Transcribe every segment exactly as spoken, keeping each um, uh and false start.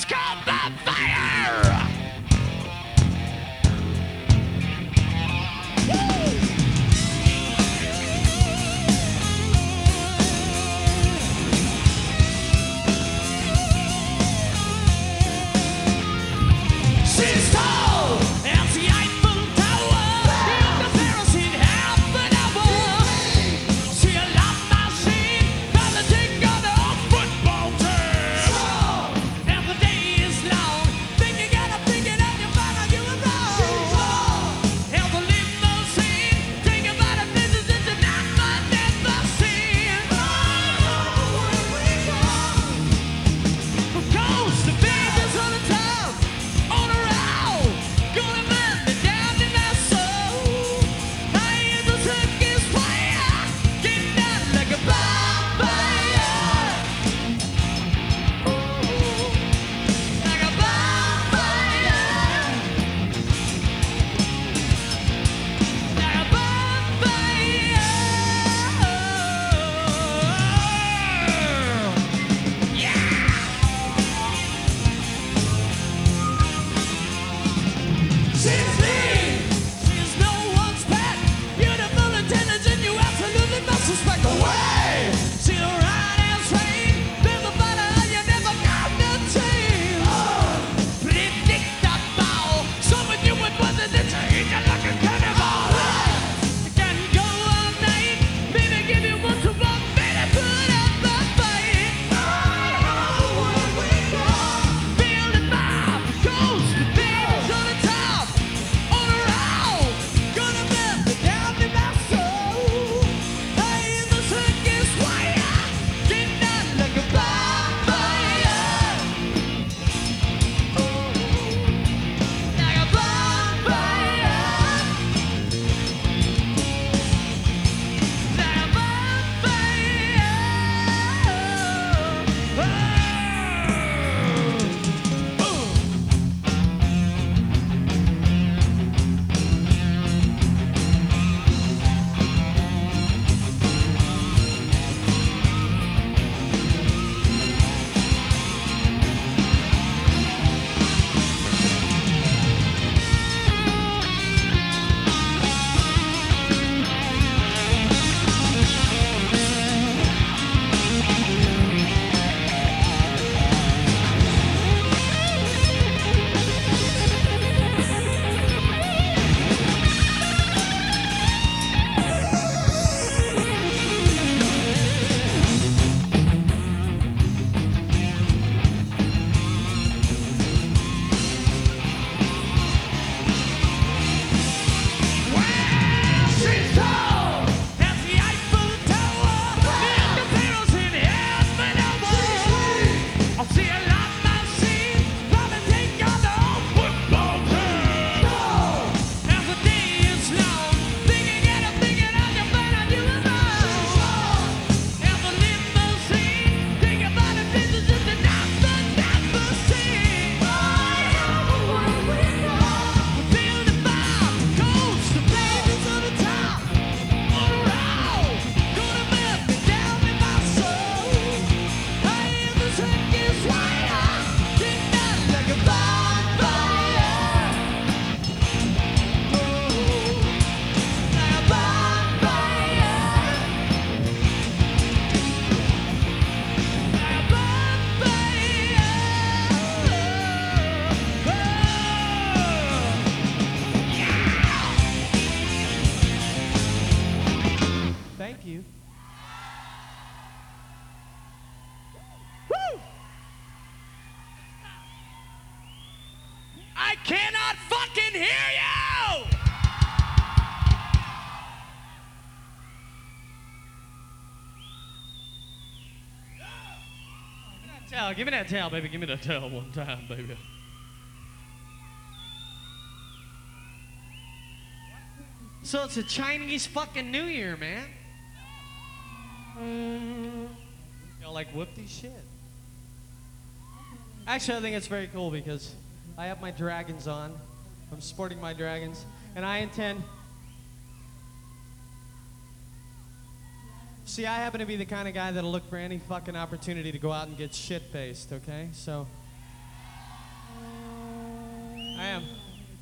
It's called the fire! She's tall as the Eiffel Tower. In the Paris in half an hour. She a love machine, balancing on a football turf. And the day is long, thinking and I'm thinking of you, find out you were wrong. And the limousine, think about a business that you never, never seen. Oh, where we go? Because the baby's on the top. On a roll, gonna burn me down in my soul. I am the circus fire, getting out like a bonfire. Like a bonfire. Like a bonfire. Yeah! She's me. She's no one's pet. Beautiful, intelligent, you absolutely must suspect away. She'll ride and train. Build a fighter, you never got the team. Predictable. Someone you would wonder that you eat you like a cannibal. You can go all night. Maybe give you one to one. Maybe put up a fight. Oh, where we go? Feel the vibe. Coast, the baby's on the top. On a roll, gonna melt me down in my soul. I am the circus wire, getting out like a bonfire. Like a bonfire. Like a She's tall as the Eiffel Tower. In the Paris in half an hour. I'll see a lot machine, probably take on the whole football team. As the day is long, thinking and I'm thinking of you, find out you were wrong. As the limousine, think about a business that you never, never seen. Oh, where we go? Feel the vibe, coast, the baby's on the top. On a roll, gonna melt me down in my soul. I am the circus wire, getting out like a bonfire. Like a bonfire. Like a bonfire. Thank you. Woo! I cannot fucking hear you! Towel, give me that towel, baby. Give me that towel one time, baby. So it's a Chinese fucking New Year, man. Y'all like whoop-de shit. Actually, I think it's very cool because I have my dragons on. I'm sporting my dragons, and I intend. See, I happen to be the kind of guy that'll look for any fucking opportunity to go out and get shit-faced, okay? So,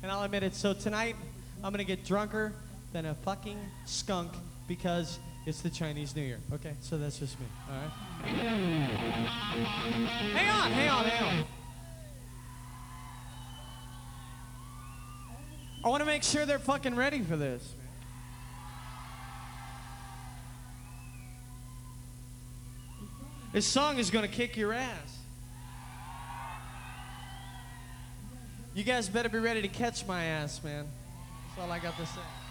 And I'll admit it. So tonight, I'm gonna get drunker than a fucking skunk because it's the Chinese New Year. Okay, so that's just me. All right. Hang on, hang on, hang on. I want to make sure they're fucking ready for this. This song is gonna kick your ass. You guys better be ready to catch my ass, man. That's all I got to say.